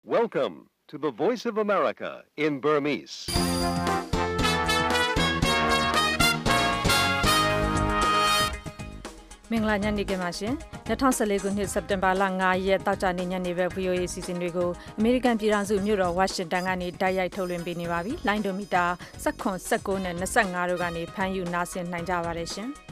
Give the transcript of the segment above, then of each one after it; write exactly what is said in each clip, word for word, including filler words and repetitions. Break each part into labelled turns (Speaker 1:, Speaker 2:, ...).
Speaker 1: Welcome to the Voice of America in Burmese.
Speaker 2: ။မင်္ဂလာညနေခင်းပါရှင်။၂၀၁၄ခုနှစ်စက်တင်ဘာလ၅ရက်တောက်ကြနေ့ညနေပဲ V O A စီစဉ်တွေကိုအမေရိကန်ပြည်ထောင်စုမြို့တော်ဝါရှင်တန်ကနေတိုက်ရိုက်ထုတ်လွှင့်ပေးနေပါပြီ။လိုင်းဒိုမီတာ၁၇ ၁၉နဲ့၂၅တို့ကနေဖမ်းယူနားဆင်နိုင်ကြပါတယ်ရှင်။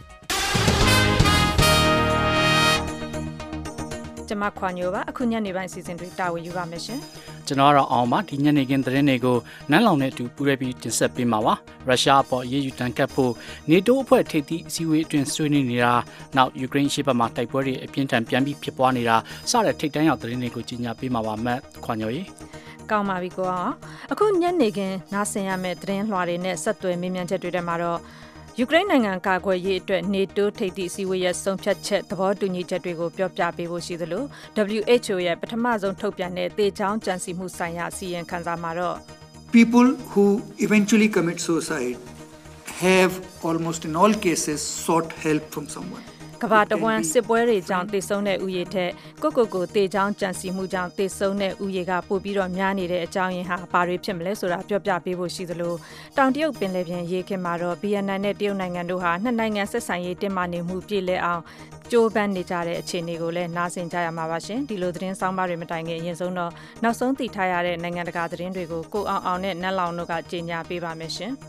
Speaker 2: ကျွန်မခွန်ညိုပါအခုညနေပိုင်းစီစဉ်တွေတာဝန်ယူပါမယ်ရှင်
Speaker 3: ကျွန်တော်ကတော့အောင်ပါဒီညနေခင်းသတင်းတွေကိုနန်းလောင်နဲ့အတူပူးရဲပြီးတင်ဆက်ပေးမှာပါရုရှားအပေါ်ရေးယူတန်ကတ်ဖို့နေတိုးအဖွဲ့ထိပ်သီးအစည်းအဝေးအတွင်းဆွေးနွေးနေတာနောက်ယူကရိန်းရှေ့ဘက်မှာတိုက်ပွဲတွေအပြင်းထန်ပြန်ပြီးဖြစ်ပွားနေတာစတဲ့ထိပ်တန်းရောက်သတင်းတွေကိုကြီးညာပေးမှာပါမတ်ခွန်ညိုရေ
Speaker 2: ကောင်းပါပြီကောအခုညနေခင်းနားဆင်ရမယ့်သတင်းလွှာတွေနဲ့ဆက်သွယ်မေးမြန်းချက်တွေထဲမှာတော့ယူကရိန်းနိုင်ငံကာကွယ်ရေးအတွက်နေတိုးထိပ်သီးအစည်းအဝေးရဲ့ဆုံးဖြတ်ချက်သဘောတူညီချက်တွေကိုပြောပြပေးဖို့ရှိသလို W H O ရဲ့ပထမဆုံးထုတ်ပြန်တဲ့တေချောင်းကြံစည်မှုဆိုင်ရာအစီရင်ခံစာမှာတော့
Speaker 4: People who eventually commit suicide have almost in all cases sought help from someone.
Speaker 2: ကဘာတဝမ်းစစ်ပွဲတွေကြောင့်တေဆုံးတဲ့ဥယေထက်ကိုကိုကိုတေချောင်းကြံစည်မှုကြောင့်တေဆုံးတဲ့ဥယေကပို့ပြီးတော့များနေတဲ့အကြောင်းရင်းဟာဘာတွေဖြစ်မလဲဆိုတာပြောပြပေးဖို့ရှိသလိုတောင်တရုတ်ပင်လယ်ပြင်ရေခင်မှာတော့ဗီယက်နမ်နဲ့တရုတ်နိုင်ငံတို့ဟာနှစ်နိုင်ငံဆက်ဆံရေးတင်းမာနေမှုပြည်လဲအောင်ကြိုးပမ်းနေကြတဲ့အခြေအနေကိုလည်းနားဆင်ကြရမှာပါရှင်ဒီလိုသတင်းဆောင်ပါတွေမတိုင်ခင်အရင်ဆုံးတော့နောက်ဆုံးသိထားရတဲ့နိုင်ငံတကာသတင်းတွေကိုကိုအောင်အောင်နဲ့နတ်လောင်တို့ကကြေညာပေးပါမယ်ရှင်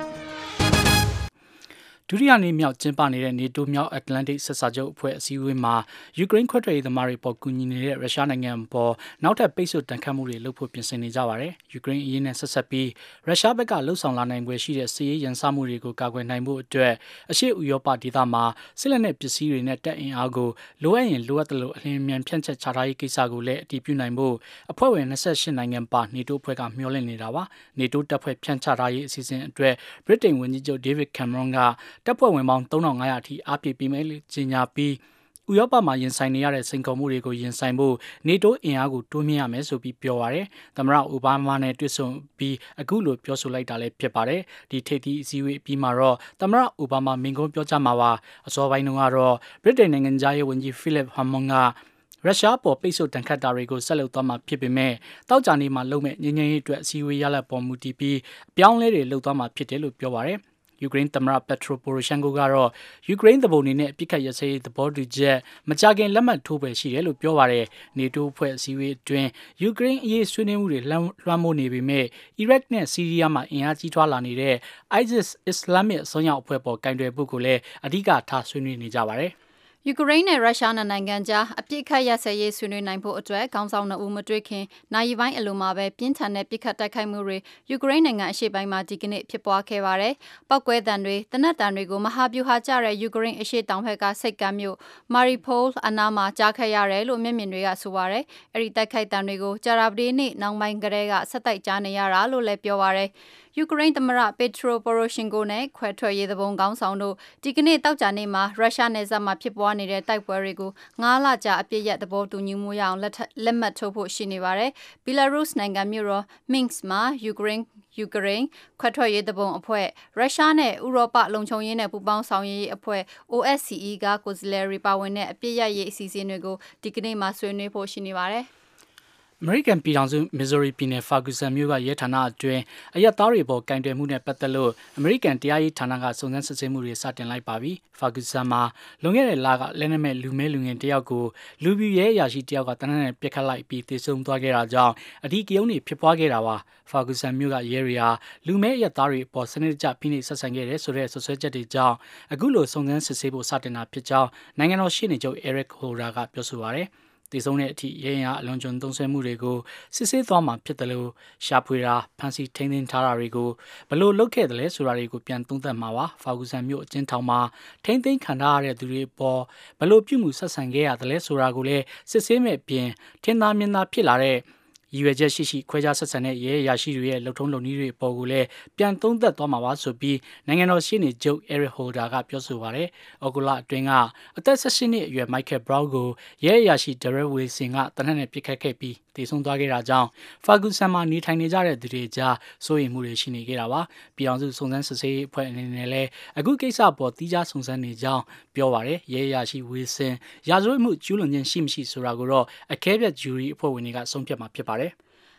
Speaker 3: ဒုတိယနေ့မြောက်ကျင်းပနေတဲ့နေတိုးမြောက်အတ္တလန္တိတ်ဆက်ဆံချုပ်အဖွဲ့အစည်းအဝေးမှာယူကရိန်းခွဲထွက်ရေးသမားတွေပေါ်ကူညီနေတဲ့ရုရှားနိုင်ငံပေါ်နောက်ထပ်ပိတ်ဆို့တန်ခတ်မှုတွေလုပ်ဖို့ပြင်ဆင်နေကြပါတယ်။ယူကရိန်းအရေးနဲ့ဆက်ဆက်ပြီးရုရှားဘက်ကလှုပ်ဆောင်လာနိုင်ပွဲရှိတဲ့စစ်ရေးရန်စမှုတွေကိုကာကွယ်နိုင်ဖို့အတွက်အရှေ့ဥရောပဒေသမှာစစ်လက်နက်ပစ္စည်းတွေနဲ့တပ်အင်အားကိုလိုအပ်ရင်လိုအပ်တယ်လို့အလင်းအမြန်ဖြန့်ချက်ချထားရေးကိစ္စကိုလည်းအတည်ပြုနိုင်ဖို့အဖွဲ့ဝင်၂၈နိုင်ငံပါနေတိုးအဖွဲ့ကမျှော်လင့်နေတာပါ။နေတိုးတပ်ဖွဲ့ဖြန့်ချထားရေးအစီအစဉ်အတွက်ဗြိတိန်ဝန်ကြီးချုပ်ဒေးဗစ်ကင်မရွန်ကတပ်ဖွဲ့ဝင်ပေါင်း၃ထောင်၅ရာအထိအားပြည့်ပေးမယ်လို့ကြေညာပြီးဥရောပမှာရင်ဆိုင်နေရတဲ့စိန်ခေါ်မှုတွေကိုရင်ဆိုင်ဖို့နေတိုးအင်အားကိုတိုးမြင့်ရမယ်ဆိုပြီးပြောပါရယ်သမ္မတအိုဘားမားနဲ့တွေ့ဆုံပြီးအခုလိုပြောဆိုလိုက်တာလည်းဖြစ်ပါတယ်ဒီထိပ်သီးအစည်းအဝေးပြီးမှာတော့သမ္မတအိုဘားမားမိန့်ခွန်းပြောကြားမှာပါအစောပိုင်းတုန်းကတော့ဗြိတိန်နိုင်ငံသားရေးဝန်ကြီးဖိလစ်ဟာမွန်ကရုရှားပေါ်ပိတ်ဆို့တန်ခတ်တာတွေကိုဆက်လုပ်သွားမှာဖြစ်ပေမဲ့တောက်ကြနေမှာလုပ်မဲ့ငြိမ်းချမ်းရေးအတွက်အစည်းအဝေးရလဒ်ပေါ်မူတည်ပြီးအပြောင်းလဲတွေလုပ်သွားမှာဖြစ်တယ်လို့ပြောပါရယ်ယူကရိန်းသမ္မတပက်ထရိုပိုရိုရှန်ကိုကတော့ယူကရိန်းသဘောအနေနဲ့အပြစ်ခတ်ရစရေးသဘောတူချက်မကြခင်လက်မှတ်ထိုးပဲရှိတယ်လို့ပြောပါတယ်နေတိုးအဖွဲ့အစည်းအဝေးအတွင်းယူကရိန်းအရေးဆွေးနွေးမှုတွေလွှမ်းမိုးနေပေမဲ့အီရတ်နဲ့ဆီးရီးယားမှာအင်အားကြီးထွားလာနေတဲ့ ISIS အစ္စလာမစ်အစွန်းရောက်အဖွဲ့ပေါ်ကင်တွယ်ဖို့ကိုလည်းအဓိကထားဆွေးနွေးနေကြပါတယ်
Speaker 5: ယူကရိန်းနဲ့ရုရှားနိုင်ငံကြားအပြစ်ခတ်ရစရေးဆွေးနွေးနိုင်ဖို့အတွက်ခေါင်းဆောင်နှစ်ဦးမတွေ့ခင်နိုင်ပိုင်းအလိုမှာပဲပြင်းထန်တဲ့ပြစ်ခတ်တိုက်ခိုက်မှုတွေယူကရိန်းနိုင်ငံအရှေ့ပိုင်းမှာဒီကနေ့ဖြစ်ပွားခဲ့ပါတယ်။ပောက်ကွဲတံတွေတနက်တံတွေကိုမဟာဗျူဟာကျတဲ့ယူကရိန်းအရှေ့တောင်ဘက်ကစိတ်ကမ်းမြို့မာရီပိုးအနားမှာကြားခဲ့ရတယ်လို့မျက်မြင်တွေကဆိုပါတယ်။အဲဒီတိုက်ခိုက်တံတွေကိုဂျာရာပဒီနေ့နောက်ပိုင်းကတည်းကဆက်တိုက်ကြားနေရတာလို့လည်းပြောပါတယ်။ယူကရိန်းသမ္မတပက်ထရိုပိုရိုရှင်ကိုနဲ့ခွဲထွက်ရေးသဘုံကောင်းဆောင်တို့ဒီကနေ့တောက်ကြနေ့မှာရုရှားနယ်စပ်မှာဖြစ်ပွားနေတဲ့တိုက်ပွဲတွေကိုငါးလကြာအပြည့်ရက်သဘောတူညီမှုရအောင်လက်မှတ်ထိုးဖို့ရှိနေပါတယ်။ဘီလာရုစ်နိုင်ငံမြို့တော်မင်းစ်မှာယူကရိန်းယူကရိန်းခွဲထွက်ရေးသဘုံအဖွဲ့ရုရှားနဲ့ဥရောပလုံခြုံရေးနဲ့ပူးပေါင်းဆောင်ရွက်ရေးအဖွဲ့ O S C E ကကိုယ်စားလှယ်တွေပါဝင်တဲ့အပြည့်ရက်ရေးအစီအစဉ်တွေကိုဒီကနေ့မှဆွေးနွေးဖို့ရှိနေပါတယ်။
Speaker 3: အမေရိကန်ပြည်ထောင်စုမစ်ဇိုရီပြည်နယ်ဖာဂူဆန်မြို့ကရဲဌာနအတွင်းအရက်သားတွေပေါ်ကင်တွယ်မှုနဲ့ပတ်သက်လို့အမေရိကန်တရားရေးဌာနကစုံစမ်းစစ်ဆေးမှုတွေစတင်လိုက်ပါပြီ။ဖာဂူဆန်မှာလွန်ခဲ့တဲ့လကလက်နက်မဲ့လူမဲလူငယ်တယောက်ကိုလူပြူရဲအရာရှိတယောက်ကတနက်နဲ့ပြစ်ခတ်လိုက်ပြီးသေဆုံးသွားခဲ့တာကြောင့်အဓိကရုဏ်းတွေဖြစ်ပွားခဲ့တာပါ။ဖာဂူဆန်မြို့ကရဲတွေဟာလူမဲအရက်သားတွေပေါ်စနစ်တကျဖိနှိပ်ဆက်ဆံခဲ့တဲ့ဆိုတဲ့ဆွဆွဲချက်တွေကြောင့်အခုလိုစုံစမ်းစစ်ဆေးဖို့စတင်တာဖြစ်ကြောင်းနိုင်ငံတော်ရှေ့နေချုပ် Eric Holder ကပြောဆိုပါရယ်တည်ဆုံးတဲ့အထိရဲရင်အားအလွန်ကျွံသုံးဆွဲမှုတွေကိုစစ်ဆေးသွားမှာဖြစ်တယ်လို့ရှာဖွေတာဖန်ဆီးထိန်းသိမ်းထားတာတွေကိုဘလို့လုပ်ခဲ့တယ်လဲဆိုတာတွေကိုပြန်သုံးသပ်မှာပါဖာဂူဆန်မြို့အကျဉ်းထောင်မှာထိန်းသိမ်းခံထားရတဲ့သူတွေပေါ်ဘလို့ပြုမှုဆက်ဆံခဲ့ရတယ်လဲဆိုတာကိုလည်းစစ်ဆေးမဲ့ပြင်ထင်သာမြင်သာဖြစ်လာတဲ့ရည်ရွယ်ချက်ရှိရှိခွဲခြားဆက်ဆံတဲ့ရဲရရှိတွေရဲ့လှုပ်ထုံးလုပ်နည်းတွေပေါ်ကိုလည်းပြန်သုံးသပ်သွားမှာပါဆိုပြီးနိုင်ငံတော်ရှေ့နေချုပ် Eric Holder ကပြောဆိုပါတယ်။အော်ဂူလာအတွင်းကအသက်၁၈နှစ်အရွယ် Michael Brown ကိုရဲရရှိ Derek Wilson ကတနက်နဲ့ပစ်ခတ်ခဲ့ပြီးတည်ဆုံသွားခဲ့တာကြောင့်ဖာဂူဆန်မှာနေထိုင်နေကြတဲ့သူတွေကြားစိုးရိမ်မှုတွေရှိနေခဲ့တာပါ။ပြည်အောင်စုစုံစမ်းစစ်ဆေးရေးအဖွဲ့အနေနဲ့လည်းအခုကိစ္စပေါ်တီးခြားစုံစမ်းနေကြောင်းပြောပါတယ်။ရဲရရှိ Wilson ရာဇဝတ်မှုကျူးလွန်ခြင်းရှိမရှိဆိုတာကိုတော့အကဲဖြတ်ဂျူရီအဖွဲ့ဝင်တွေကဆုံးဖြတ်မှာဖြစ်ပါတယ်။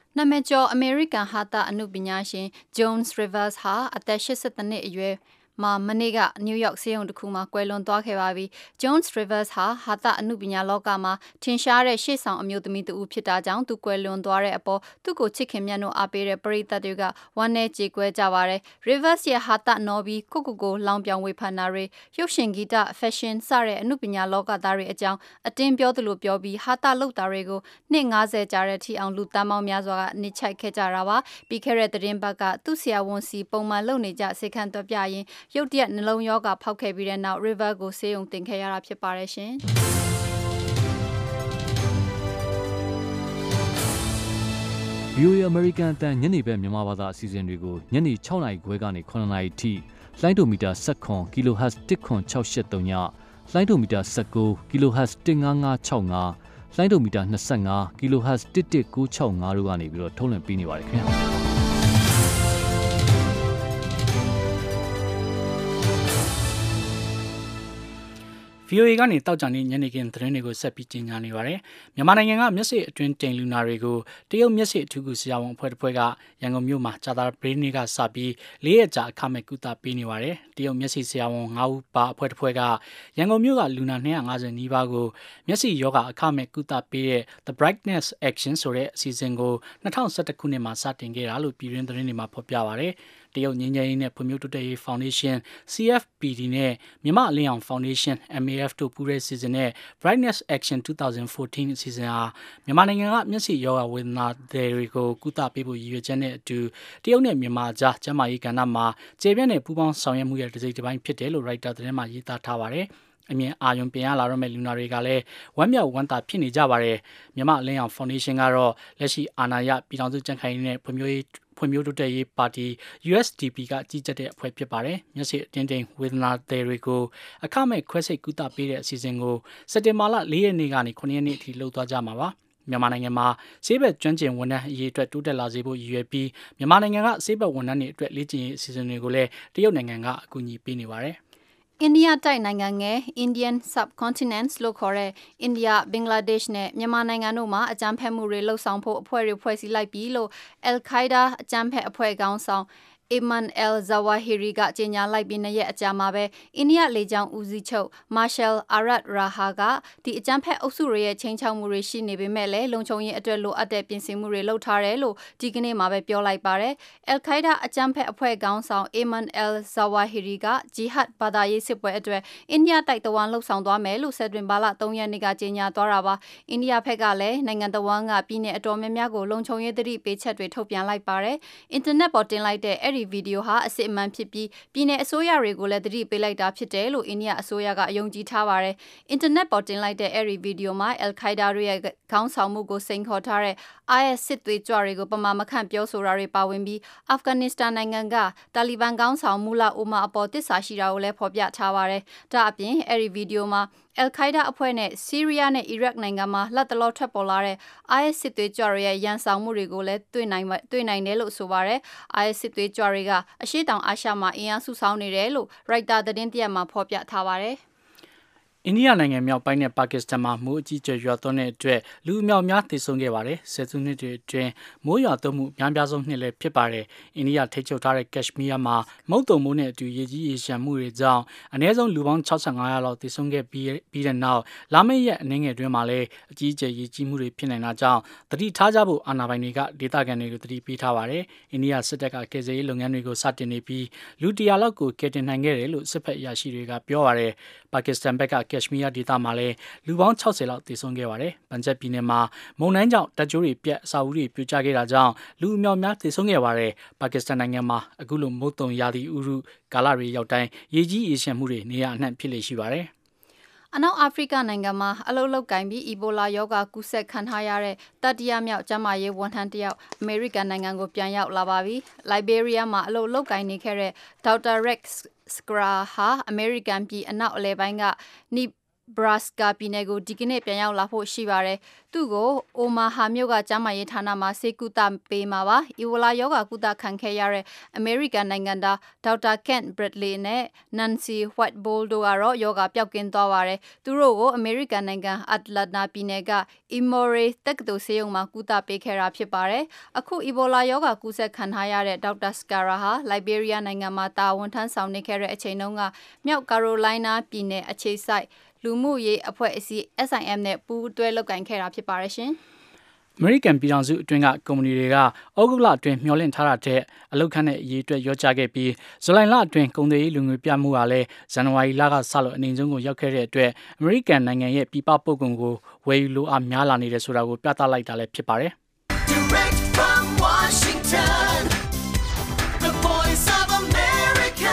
Speaker 5: နာမည်ကျော်အမေရိကန်ဟာတာအနုပညာရှင် Jones Rivers ဟာအသက်eightyနှစ်အရွယ်မှာမနေ့ကနယူးယောက်ဆေးရုံတစ်ခုမှာကွယ်လွန်သွားခဲ့ပါပြီ။ Jones Rivers ဟာဟာတာအနုပညာလောကမှာထင်ရှားတဲ့ရှေ့ဆောင်အမျိုးသမီးတူဖြစ်တာကြောင့်သူကွယ်လွန်သွားတဲ့အပေါ်သူ့ကိုချစ်ခင်မြတ်နိုးအားပေးတဲ့ပရိသတ်တွေကဝမ်းနည်းကြေကွဲကြပါတယ်။ Rivers ရဲ့ဟာတာနော်ဘီကိုကိုကိုလောင်ပြောင်ဝေဖန်တာတွေရုပ်ရှင်ဂီတ fashion စတဲ့အနုပညာလောကသားတွေအကြောင်းအတင်းပြောသလိုပြောပြီးဟာတာလုပ်တာတွေကိုနှစ်fiftyကြာတဲ့ထိအောင်လူတန်းပေါင်းများစွာကနေချိုက်ခဲ့ကြတာပါ။ပြီးခဲ့တဲ့သတင်းပတ်ကသူ့ဆရာဝန်စီပုံမှန်လုပ်နေကြစေခံသွက်ပြရင်ရုတ်တရက်နှလုံးရောဂါဖောက်ခဲ့ပြီးတဲ့နောက် River ကိုဆေးရုံတင်ခဲ့ရတာဖြစ်ပါတယ်ရှင်။
Speaker 6: ဗီအိုအေ American အတန်ညနေဘက်မြန်မာဘာသာအစီအစဉ်တွေကိုညနေsixနာရီခွဲကနေnineနာရီထိလိုင်းဒိုမီတာseven ကီလိုဟတ်ဇ်one six six sevenညလိုင်းဒိုမီတာnineteenကီလိုဟတ်ဇ်one five five six fiveလိုင်းဒိုမီတာtwenty-fiveကီလိုဟတ်ဇ်one one nine six fiveတို့ကနေပြီးတော့ထုတ်လွှင့်ပေးနေပါတယ်ခင်ဗျာ
Speaker 3: ဗီအိုအေကနေတောက်ကြနေညနေခင်းသတင်းတွေကိုဆက်ပြီးကြီးညာနေပါတယ်။မြန်မာနိုင်ငံကမျက်စိအတွင်းတိမ်လူနာတွေကိုတရုတ်မျက်စိအထူးကုဆရာဝန်အဖွဲ့တစ်ဖွဲ့ကရန်ကုန်မြို့မှာကြာသပတေးနေ့ကစပြီး၄ရက်ကြာအခမဲ့ကုသပေးနေပါတယ်။တရုတ်မျက်စိဆရာဝန်fiveဦးပါအဖွဲ့တစ်ဖွဲ့ကရန်ကုန်မြို့ကလူနာtwo hundred fiftyနီးပါးကိုမျက်စိယောဂအခမဲ့ကုသပေးတဲ့ The Brightness Action ဆိုတဲ့အစီအစဉ်ကိုtwenty elevenခုနှစ်မှာစတင်ခဲ့တာလို့ပြည်တွင်းသတင်းတွေမှာဖော်ပြပါတယ်။တရုတ်ငြိမ်းချမ်းရေးနဲ့ဖွံ့ဖြိုးတိုးတက်ရေးဖောင်ဒေးရှင်း C F P D နဲ့မြန်မာအလင်းအောင်ဖောင်ဒေးရှင်း M A F တို့ပူးတဲ့စီစဉ်တဲ့ Brightness Action twenty fourteenအစီအစဉ်ဟာမြန်မာနိုင်ငံကမျက်စိယောဂဝေဒနာတွေကိုကုသပေးဖို့ရည်ရွယ်ချက်နဲ့အတူတရုတ်နဲ့မြန်မာကြားကျန်းမာရေးကဏ္ဍမှာကျေပြန့်တဲ့ပူးပေါင်းဆောင်ရွက်မှုရဲ့တစ်စိတ်တစ်ပိုင်းဖြစ်တယ်လို့ Reuters သတင်းမှာရေးသားထားပါတယ်။အမြင်အာရုံပြင်ရလာတော့မဲ့လူနာတွေကလည်းဝမ်းမြောက်ဝမ်းသာဖြစ်နေကြပါတယ်။မြန်မာအလင်းအောင်ဖောင်ဒေးရှင်းကတော့လက်ရှိအာဏာရပြည်ထောင်စုကြံ့ခိုင်ရေးနဲ့ဖွံ့ဖြိုးရေးဖွံ့ဖြိုးတိုးတက်ရေးပါတီ U S D P ကကြီးကြပ်တဲ့အဖွဲ့ဖြစ်ပါတယ်။မျက်စိအတင်းတိမ်ဝေဒနာတွေကိုအခမဲ့ခွဲစိတ်ကုသပေးတဲ့အစီအစဉ်ကိုစက်တင်ဘာလfourရက်နေ့ကနေnineရက်နေ့အထိလုပ်သွားကြမှာပါ။မြန်မာနိုင်ငံမှာဆေးဘက်ကျွမ်းကျင်ဝန်ထမ်းအရေးအတွက်တိုးတက်လာစေဖို့ရည်ရွယ်ပြီးမြန်မာနိုင်ငံကဆေးဘက်ဝန်ထမ်းတွေအတွက်လေ့ကျင့်ရေးအစီအစဉ်တွေကိုလည်းတရုတ်နိုင်ငံကအကူအညီပေးနေပါတယ်။
Speaker 5: အိန္ဒိယတိုက်နိုင်ငံငယ် Indian Subcontinent လို့ခေါ်တဲ့အိန္ဒိယဘင်္ဂလားဒေ့ရှ်နဲ့မြန်မာနိုင်ငံတို့မှာအကြမ်းဖက်မှုတွေလှုပ်ဆောင်ဖို့အဖွဲ့တွေဖွဲ့စည်းလိုက်ပြီလို့ Al-Qaeda အကြမ်းဖက်အဖွဲ့ခေါင်းဆောင်Ayman al-Zawahiri ကကြေညာလိုက်ပြီးနှစ်ရက်အကြာမှာပဲအိန္ဒိယလေကြောင်းဦးစီးချုပ် Marshal Arat Raha ကဒီအကြမ်းဖက်အုပ်စုတွေရဲ့ချိန်ချောက်မှုတွေရှိနေပေမဲ့လည်းလုံခြုံရေးအတွက်လိုအပ်တဲ့ပြင်ဆင်မှုတွေလုပ်ထားတယ်လို့ဒီကနေ့မှာပဲပြောလိုက်ပါတယ်။ Al-Qaeda အကြမ်းဖက်အဖွဲ့ခေါင်းဆောင် Ayman al-Zawahiri က Jihad ဘာသာရေးစစ်ပွဲအတွက်အိန္ဒိယတိုက်တဝန်းလှုပ်ဆောင်သွားမယ်လို့စက်တင်ဘာလthreeရက်နေ့ကကြေညာသွားတာပါ။အိန္ဒိယဘက်ကလည်းနိုင်ငံတဝန်းကပြည်내အတော်များများကိုလုံခြုံရေးသတိပေးချက်တွေထုတ်ပြန်လိုက်ပါတယ်။ အင်တာနက်ပေါ်တင်လိုက်တဲ့အဲ့ဒီဗီဒီယိုဟာအစစ်အမှန်ဖြစ်ပြီးပြည်내အစိုးရတွေကိုလည်းသတိပေးလိုက်တာဖြစ်တယ်လို့အိန္ဒိယအစိုးရကယုံကြည်ထားပါတယ်။အင်တာနက်ပေါ်တင်လိုက်တဲ့အဲ့ဒီဗီဒီယိုမှာ Al-Qaeda တို့ရဲ့ခေါင်းဆောင်မှုကိုစိန်ခေါ်ထားတဲ့ I S စစ်သွေးကြွတွေကိုပမာမခန့်ပြောဆိုတာတွေပါဝင်ပြီးအာဖဂန်နစ္စတန်နိုင်ငံကတာလီဘန်ခေါင်းဆောင်မူလာအိုမာအပေါ်တစ္ဆာရှိတာကိုလည်းဖော်ပြထားပါတယ်။ဒါအပြင်အဲ့ဒီဗီဒီယိုမှာAl-Qaeda အဖွဲ့နဲ့ဆီးရီးယားနဲ့အီရတ်နိုင်ငံမှာလက်တလောထွက်ပေါ်လာတဲ့ I S စစ်သွေးကြွတွေရဲ့ရန်ဆောင်မှုတွေကိုလည်းတွေ့နိုင်တွေ့နိုင်တယ်လို့ဆိုပါတယ်။ I S စစ်သွေးကြွတွေကအရှေ့တောင်အာရှမှာအင်အားစုဆောင်းနေတယ်လို့ Reuters သတင်းတရက်မှာဖော်ပြထားပါတယ်။
Speaker 3: အိန္ဒိယနိုင်ငံမြောက်ပိုင်းနဲ့ပါကစ္စတန်မှာမိုးအကြီးကျယ်ရွာသွန်းတဲ့အတွက်လူအများများသေဆုံးခဲ့ပါတယ်။ဆယ်စုနှစ်တွေအတွင်းမိုးရွာသွန်းမှုများပြားဆုံးနှစ်လည်းဖြစ်ပါတယ်။အိန္ဒိယထိပ်ချုပ်ထားတဲ့ကက်ရှ်မီးယားမှာမုတ်တုံမိုးနဲ့အတူရေကြီးရေရှမ်းမှုတွေကြောင့်အနည်းဆုံးလူပေါင်းsixty-fiveယောက်လောက်သေဆုံးခဲ့ပြီးပြီးတဲ့နောက်လာမယ့်ရက်အနည်းငယ်တွင်းမှာလည်းအကြီးအကျယ်ရေကြီးမှုတွေဖြစ်နိုင်တာကြောင့်သတိထားကြဖို့အာဏာပိုင်တွေကဒေသခံတွေကိုသတိပေးထားပါတယ်။အိန္ဒိယစစ်တပ်ကကယ်ဆယ်ရေးလုပ်ငန်းတွေကိုစတင်နေပြီးလူone hundredလောက်ကိုကယ်တင်နိုင်ခဲ့တယ်လို့စစ်ဖက်အရာရှိတွေကပြောပါတယ်။ပါကစ္စတန်ဘက်ကကက်ရှ်မီးယားဒေသမှာလည်းလူပေါင်းsixtyလောက်သေဆုံးခဲ့ပါတယ်။ပန်ဂျပ်ပြည်နယ်မှာမုန်တိုင်းကြောင့်တပ်ကြိုးတွေပြတ်အဆောက်အဦတွေပြိုကျခဲ့တာကြောင့်လူအများများသေဆုံးခဲ့ပါတယ်။ပါကစ္စတန်နိုင်ငံမှာအခုလိုမုတ်တုံရာသီဥတုကာလတွေရောက်တိုင်းရေကြီးရေရှမ်းမှုတွေနေရာအနှံ့ဖြစ်လေရှိပါတယ်။
Speaker 5: အနောက်အာဖရိကနိုင်ငံမှာအလုတ်လောက်ကင်ပြီးအီဘိုလာရောဂါကူးစက်ခံထားရတဲ့တတိယမြောက်ကျန်းမာရေးဝန်ထမ်းတယောက်အမေရိကန်နိုင်ငံကိုပြန်ရောက်လာပါပြီ။ လိုက်ဘေးရီးယားမှာအလုတ်လောက်ကင်နေခဲ့တဲ့ဒေါက်တာ Rex Skrar ဟာအမေရိကန်ပြည်အနောက်အလယ်ပိုင်းကနီ Nebraska ပြည်နယ်ကိုဒီကနေ့ပြန်ရောက်လာဖို့ရှိပါတယ်။သူ့ကို Omaha မြို့ကကျန်းမာရေးဌာနမှာဆေးကုသပေးမှာပါ။ Ebola ရောဂါကုသခံခဲ့ရတဲ့ American နိုင်ငံသား Doctor Kent Bradley နဲ့ Nancy Whitebowl တို့ကတော့ရောဂါပျောက်ကင်းသွားပါတယ်။သူတို့ကို American နိုင်ငံ Atlanta ပြည်နယ်က Emory တက္ကသိုလ်ဆေးရုံမှာကုသပေးခဲ့တာဖြစ်ပါတယ်။အခု Ebola ရောဂါကူးစက်ခံထားရတဲ့ Doctor Skara ဟာ Liberia နိုင်ငံမှာတာဝန်ထမ်းဆောင်နေခဲ့တဲ့အချိန်တုန်းကမြောက် Carolina ပြည်နယ်အခြေစိုက်လူမှုရေးအဖွဲ့အစည်း S I M နဲ့ပူးတွဲလုပ်ကိုင်ခဲ့တာဖြစ်ပါတယ်ရှင်။
Speaker 3: အမေရိကန်ပြည်ထောင်စုအတွင်းကကုမ္ပဏီတွေကဩဂုတ်လအတွင်းမျှော်လင့်ထားတာတဲ့အလုပ်ခန့်တဲ့အရေးအတွက်ရောကြခဲ့ပြီးဇူလိုင်လအတွင်းကုန်သွယ်ရေးလူငွေပြမှုကလည်းဇန်နဝါရီလကစလို့အနေဆုံးကိုရောက်ခဲ့တဲ့အတွက်အမေရိကန်နိုင်ငံရဲ့ပြည်ပပို့ကုန်ကိုဝယ်ယူလိုအားများလာနေတယ်ဆိုတာကိုပြသလိုက်တာလည်းဖြစ်ပါတယ်။ Direct from Washington, the voice of America,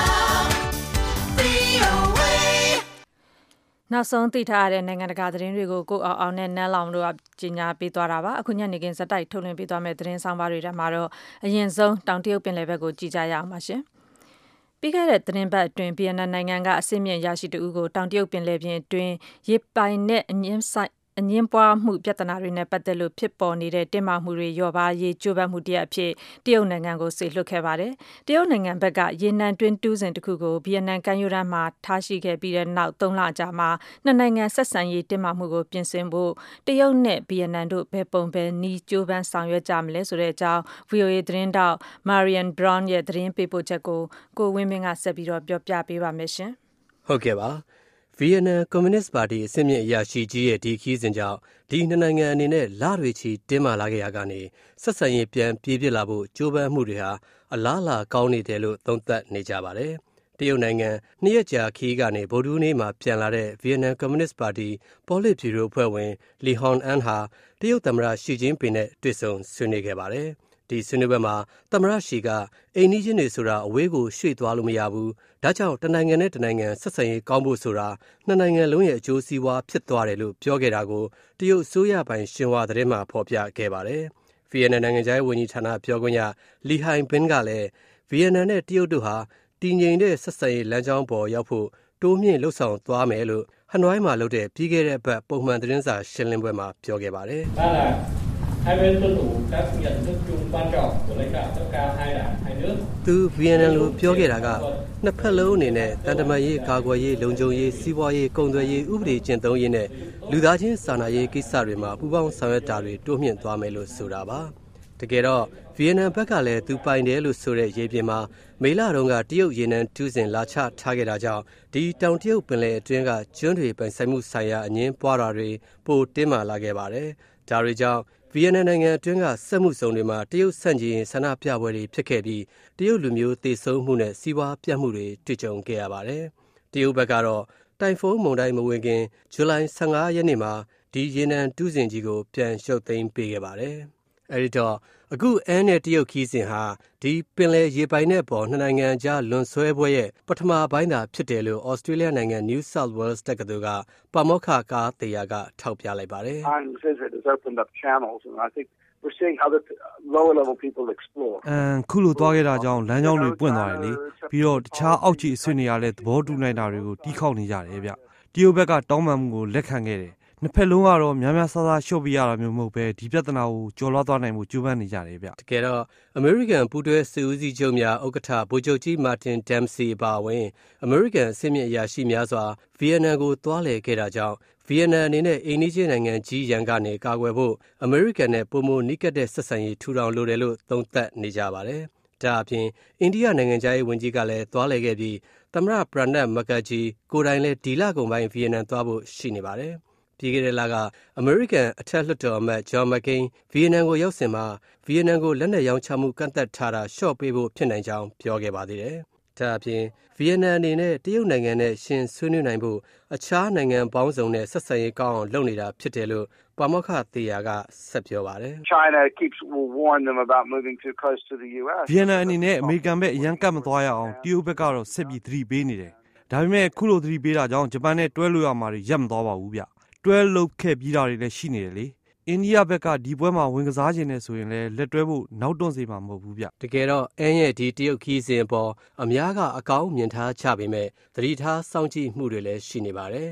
Speaker 3: V O A
Speaker 2: နောက်ဆုံးသိထားရတဲ့နိုင်ငံတကာသတင်းတွေကိုကိုအောင်အောင်နဲ့နန်းလောင်တို့ကကြီးညာပေးသွားတာပါအခုညနေခင်းစက်တိုက်ထုတ်လွှင့်ပေးသွားမယ့်သတင်းဆောင်ပါတွေထဲမှာတော့အရင်ဆုံးတောင်တရုတ်ပင်လယ်ဘက်ကိုကြည့်ကြရအောင်ပါရှင်ပြီးခဲ့တဲ့သတင်းပတ်အတွင်းဗီယက်နမ်နိုင်ငံကအစစ်မြင့်ရရှိတူကိုတောင်တရုတ်ပင်လယ်ပြင်အတွင်းရေပိုင်နဲ့အငင်းဆိုင်အငင်းပွားမှုပြဿနာတွေနဲ့ပတ်သက်လို့ဖြစ်ပေါ်နေတဲ့တင်မာမှုတွေရောပါရေးကြိုးပမ်းမှုတရအဖြစ်တရုတ်နိုင်ငံကိုစေလွှတ်ခဲ့ပါတယ်။တရုတ်နိုင်ငံဘက်ကရေနံတွင်းတူးစင်တစ်ခုကိုဗီယက်နမ်ကမ်းရိုးတန်းမှာထားရှိခဲ့ပြီးတဲ့နောက်သုံးလကြာမှာနှစ်နိုင်ငံဆက်ဆံရေးတင်မာမှုကိုပြင်ဆင်ဖို့တရုတ်နဲ့ဗီယက်နမ်တို့ဘယ်ပုံဘယ်နည်းကြိုးပမ်းဆောင်ရွက်ကြမလဲဆိုတဲ့အကြောင်း V O A သတင်းတောက် Marian Brown ရဲ့သတင်းပေးပို့ချက်ကိုကိုဝင်းမင်းကဆက်ပြီးတော့ပြောပြပေးပါမယ်ရှင်
Speaker 7: ။ဟုတ်ကဲ့ပါ။ဗီယက်နမ်ကွန်မြူနစ်ပါတီအစစ်မြစ်အရာရှိကြီးရဲ့ဒီခီးစဉ်ကြောင့်ဒီနှစ်နိုင်ငံအနေနဲ့လတွေချီတင်းမာလာခဲ့ရကနေဆက်ဆံရေးပြန်ပြေးပြစ်လာဖို့ကြိုးပမ်းမှုတွေဟာအလားအလာကောင်းနေတယ်လို့သုံးသပ်နေကြပါတယ်။တရုတ်နိုင်ငံနှစ်ရက်ကြာခီးကနေဗုဒ္ဓဟူးနေ့မှာပြန်လာတဲ့ဗီယက်နမ်ကွန်မြူနစ်ပါတီပေါ်လစ်ဗျူရိုအဖွဲ့ဝင်လီဟွန်အန်ဟာတရုတ်သမ္မတရှီကျင်းပင်နဲ့တွေ့ဆုံဆွေးနွေးခဲ့ပါတယ်။ဒီဆွေးနွေးပွဲမှာသမ္မတရှီကအိမ်နီးချင်းတွေဆိုတာအဝေးကိုရွှေ့သွားလို့မရဘူး။ဒါကြောင့်တနိုင်ငံနဲ့တနိုင်ငံဆက်ဆံရေးကောင်းဖို့ဆိုတာနှစ်နိုင်ငံလုံးရဲ့အကျိုးစီးပွားဖြစ်သွားတယ်လို့ပြောခဲ့တာကိုတရုတ်အစိုးရပိုင်ရှင်ဟွာသတင်းမှာဖော်ပြခဲ့ပါတယ်။ဗီယက်နမ်နိုင်ငံခြားရေးဝန်ကြီးဌာနပြောခွင့်ရလီဟိုင်ဘင်ကလည်းဗီယက်နမ်နဲ့တရုတ်တို့ဟာတည်ငြိမ်တဲ့ဆက်ဆံရေးလမ်းကြောင်းပေါ်ရောက်ဖို့တိုးမြင့်လှုပ်ဆောင်သွားမယ်လို့ဟနွိုင်းမှာလုပ်တဲ့ပြီးခဲ့တဲ့ဘက်ပုံမှန်သတင်းစာရှင်းလင်းပွဲမှာပြောခဲ့ပါတယ်။
Speaker 8: Hai bên tuân thủ các nhận thức chung quan trọng của lãnh đạo cấp cao hai đảng hai nước.
Speaker 7: သူဗီယက်နမ်လိုပြောခဲ့တာကနှစ်ဖက်လုံးအနေနဲ့တန်တမာရေးကာကွယ်ရေးလုံခြုံရေးစီးပွားရေးကုန်သွယ်ရေးဥပဒေကျင့်သုံးရေးနဲ့လူသားချင်းစာနာရေးကိစ္စတွေမှာပူးပေါင်းဆောင်ရွက်တာတွေတိုးမြင့်သွားမယ်လို့ဆိုတာပါတကယ်တော့ဗီယက်နမ်ဘက်ကလည်းသူပိုင်တယ်လို့ဆိုတဲ့ရေပြင်မှာမေလတုန်းကတရုတ်ရေနံတူးစင်လာချထားခဲ့တာကြောင့်ဒီတောင်တရုတ်ပင်လယ်အတွင်းကကျွန်းတွေပိုင်ဆိုင်မှုဆိုင်ရာအငင်းပွားတာတွေပိုတင်းမာလာခဲ့ပါတယ်ဒါတွေကြောင့်ဗီယက်နမ်နိုင်ငံအတွင်းကစက်မှုစုံတွေမှာတရုတ်ဆန့်ကျင်ဆန္ဒပြပွဲတွေဖြစ်ခဲ့ပြီးတရုတ်လူမျိုးသေဆုံးမှုနဲ့စီးပွားပြတ်မှုတွေတွေ့ကြုံခဲ့ရပါတယ်။တရုတ်ဘက်ကတော့တိုင်ဖုန်းမုန်တိုင်းမဝင်ခင်ဇူလိုင်ဆယ့်ငါးရက်နေ့မှာဒီရေနံတူးစင်ကြီးကိုပြန်ရုပ်သိမ်းပေးခဲ့ပါတယ်။အဲဒီတော့အခုအန်နဲ့တရုတ်ခီးစဉ်ဟာဒီပင်လယ်ရေပိုင်တဲ့ပေါ်နှစ်နိုင်ငံကြားလွန်ဆွဲပွဲရဲ့ပထမပိုင်းသာဖြစ်တယ်လို့ဩစတြေးလျနိုင်ငံ New South Wales တက္ကသိုလ်ကပါမောက္ခကားတေယာကထောက်ပြလိုက်ပါတယ်။
Speaker 9: And visit has opened up channels and I think we're seeing other lower level people explore.
Speaker 10: အမ်ခုလိုသွားခဲ့တာကြောင့်လမ်းကြောင်းတွေပွင့်သွားတယ်လေပြီးတော့တခြားအောက်ခြေအဆွေးနေရတဲ့သဘောတူနိုင်တာတွေကိုတီးခေါက်နေကြတယ်ဗျ။တရုတ်ဘက်ကတောင်းပန်မှုကိုလက်ခံခဲ့တယ်နှစ်ဖက်လုံးကတော့များများဆဆရှော့ပြရတာမျိုးမဟုတ်ပဲဒီပြဿနာကိုကျော်လွှားသွားနိုင်မှုကြိုးပမ်းနေကြတယ်ဗျ
Speaker 7: တကယ်တော့အမေရိကန်ပူးတွဲစစ်ဦးစီးချုပ်များဥက္ကဋ္ဌဗိုလ်ချုပ်ကြီးမာတင်ဒမ်စီပါဝင်အမေရိကန်အဆင့်မြင့်အရာရှိများစွာဗီယက်နမ်ကိုတွားလည်ခဲ့တာကြောင့်ဗီယက်နမ်အနေနဲ့အိမ်နီးချင်းနိုင်ငံကြီးရန်ကနေကာကွယ်ဖို့အမေရိကန်နဲ့ပုံမနီးကပ်တဲ့ဆက်ဆံရေးထူထောင်လိုတယ်လို့သုံးသပ်နေကြပါတယ်ဒါအပြင်အိန္ဒိယနိုင်ငံခြားရေးဝန်ကြီးကလည်းတွားလည်ခဲ့ပြီးသမ္မတပရနတ်မက္ကာဂျီကိုယ်တိုင်လည်းဒီလကုန်ပိုင်းဗီယက်နမ်တွားဖို့ရှိနေပါတယ်ပြီးခဲ့တဲ့လကအမေရိကန်အထက်လွှတ်တော်အမတ်ဂျွန်မကိန်းဗီယက်နမ်ကိုရောက်စဉ်မှာဗီယက်နမ်ကိုလက်နက်ရောင်းချမှုကန့်သတ်ထားတာလျှော့ပေးဖို့ဖြစ်နိုင်ကြောင်းပြောခဲ့ပါသေးတယ်။ဒါအပြင်ဗီယက်နမ်အနေနဲ့တရုတ်နိုင်ငံနဲ့ရှင်ဆွေးနွေးနိုင်ဖို့အခြားနိုင်ငံပေါင်းစုံနဲ့ဆက်ဆံရေးကောင်းအောင်လုပ်နေတာဖြစ်တယ်လို့ပါမောက္ခတေယာကဆက်ပြောပါတယ်။
Speaker 9: China keeps will warn them about moving too close to the U S.
Speaker 10: ဗီယက်နမ်အနေနဲ့အမေရိကန်ဘက်အရန်ကတ်မသွားရအောင်တရုတ်ဘက်ကတော့ဆက်ပြီးသတိပေးနေတယ်။ဒါပေမဲ့ခုလိုသတိပေးတာကြောင့်ဂျပန်နဲ့တွဲလို့ရမှာတွေရပ်မသွားပါဘူးဗျ။တွဲလုပ်ခဲ့ပြီးတာတွေလည်းရှိနေတယ်လေအိန္ဒိယဘက်ကဒီပွဲမှာဝင်ကစားခြင်းနဲ့ဆိုရင်လည်းလက်တွဲဖို့နောက်တွန့်စေမှာမဟုတ်ဘူးဗျ
Speaker 7: တကယ်တော့အင်းရဲ့ဒီတရုတ်ခီးစဉ်ပေါ်အများကအကောင်းမြင်ထားကြပေမဲ့သတိထားစောင့်ကြည့်မှုတွေလည်းရှိနေပါတယ်